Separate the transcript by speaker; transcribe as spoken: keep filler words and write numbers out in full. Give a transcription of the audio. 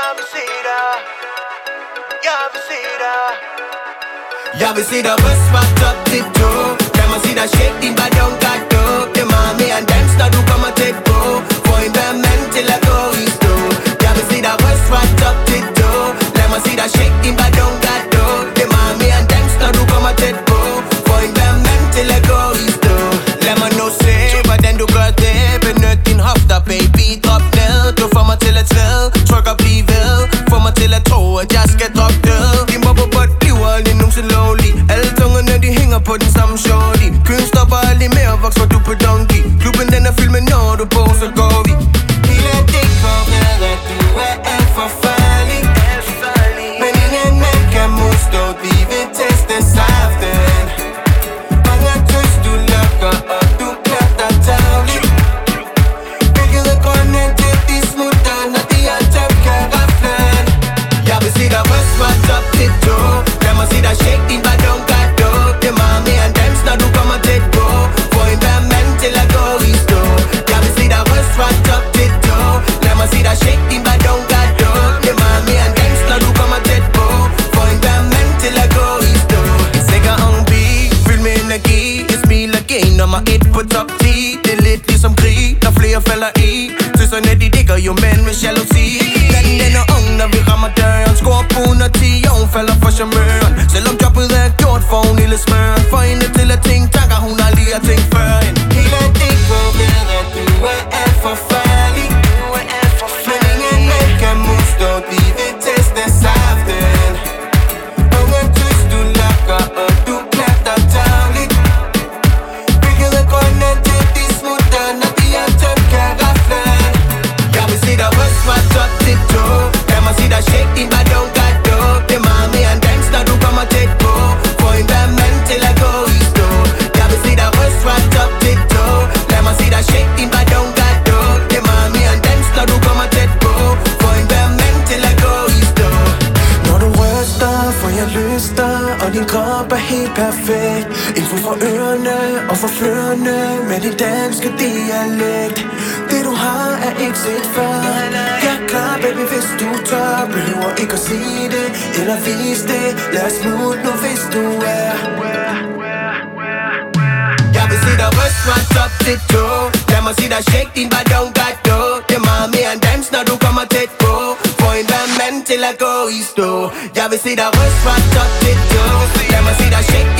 Speaker 1: Jeg vil se dig. Jeg vil se dig.
Speaker 2: Jeg vil se dig ryste fra top til tå. Lad mig se dig shake din ballon gato. Det er meget mere end dans, når du kommer tæt på. Få en hver mand til at gå i stå. Jeg vil se dig ryste fra top til tå. Lad mig se dig shake din ballon gato. Det er meget mere end dans, når du kommer tæt på. Få en hver mand til at gå i stå. Lad mig nu se, hvordan du gør det. Benyt din hofter, baby, drop ned. Du får mig til at træde, tryk og bliv ved. Få mig til at tro, at jeg skal droppe død. Din bobobot bliver aldrig nogensinde lovlig. Alle tungerne, de hænger på den samme shorty. Køen stopper aldrig med at vokse, hvor du på donkey. Klubben den er fyldt med, når du på, så går vi. Hele det går med, at du er alt for farlig. Men ingen mand kan modstå, vi vil teste saften. Mange tøs, du lukker, og du klæder tavligt. Hvilket er grunden til, de smutter, når de har tømt karaflen. Jeg vil se dig ryste fra top til tå. Lad mig se dig shake din ballon gato. Det er meget mere end dans, når du kommer tæt på. Få en hver mand til at gå i stå. Jeg vil se dig ryste fra top til tå. Lad mig se dig shake din ballon gato. Det er meget mere end dans, når du kommer tæt på. Få en hver mand til at gå i stå. En sikker on beat, fyldt med energi. Jeg smiler gen, nummer et på top ti. Det er lidt ligesom krig, når flere falder i. Tøserne de digger jo mænd med jalousi. Natten den er ung, når vi rammer døren. Skår på under ti, og hun falder for charmøren. Selvom jobbet er gjort for hun lille smøren. For hende til at tænke tanker, hun aldrig har tænkt før end. Hele det går ved, at du er alt for farlig. Men ingen mand kan modstå, de vil teste saften. Unge tøs, du lukker, og du klæder tavligt. Hvilket er grunden til, de smutter, når de har tømt karaflen. Jeg vil se dig ryste fra top til tå. Lad mig se dig shake din ballon gato. Det er meget mere end dans, når du kommer tæt på. Få en hver mand til at gå i stå. Jeg vil se dig ryste fra top til tå. Lad mig se dig shake din ballon gato. Det er meget mere end dans, når du kommer tæt på. Få en hver mand til at gå i stå. Når du ryster, får jeg lyster, og din krop er helt perfekt. Info fra ørerne og fra førerne med din danske dialekt. Det du har er ikke set før. Jeg er klar, baby, hvis du tør. Behøver ikke at sige det eller vise det. Lad os smutte nu, hvis du er. Jeg vil se dig ryste fra top til tå. Lad mig se dig shake din ballon gato. Det er meget mere end dans, når du kommer tæt på. Få en hver mand til at gå i stå. Jeg vil se dig ryste fra top til tå. Lad mig se dig shake